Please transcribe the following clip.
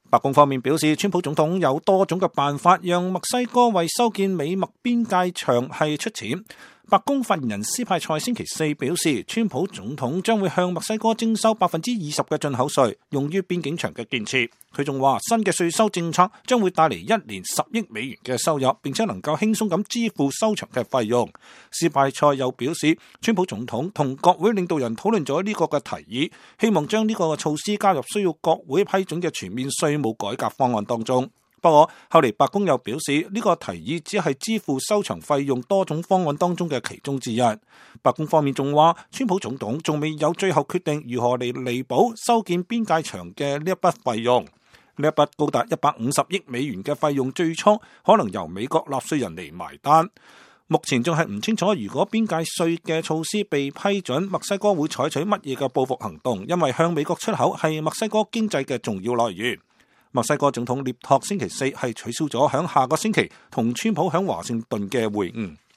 白宮方面表示，川普總統有多種嘅辦法讓墨西哥為修建美墨邊界牆係出錢。白宮發言人斯派塞星期四表示，川普總統將會向墨西哥徵收20%嘅進口稅，用於邊境牆嘅建設。佢仲話，新嘅稅收政策將會帶嚟1年10億美元嘅收入，並且能夠輕鬆咁支付收牆嘅費用。斯派塞又表示，川普總統同國會領導人討論咗呢個嘅提議，希望將呢個措施加入需要國會批准嘅全面稅務改革方案當中。不過後嚟白宮又表示，呢個提議只係支付收牆費用多種方案當中嘅其中之一。白宮方面仲話，川普總統仲未有最後決定如何嚟彌補修建邊界牆嘅呢一筆費用。呢一筆高達150億美元嘅費用，最初可能由美國納稅人嚟埋單。目前仲係唔清楚，如果邊界稅嘅措施被批准，墨西哥會採取乜嘢嘅報復行動，因為向美國出口係墨西哥經濟嘅重要來源。墨西哥總統涅托星期四係取消咗響下個星期同川普響華盛頓嘅會晤。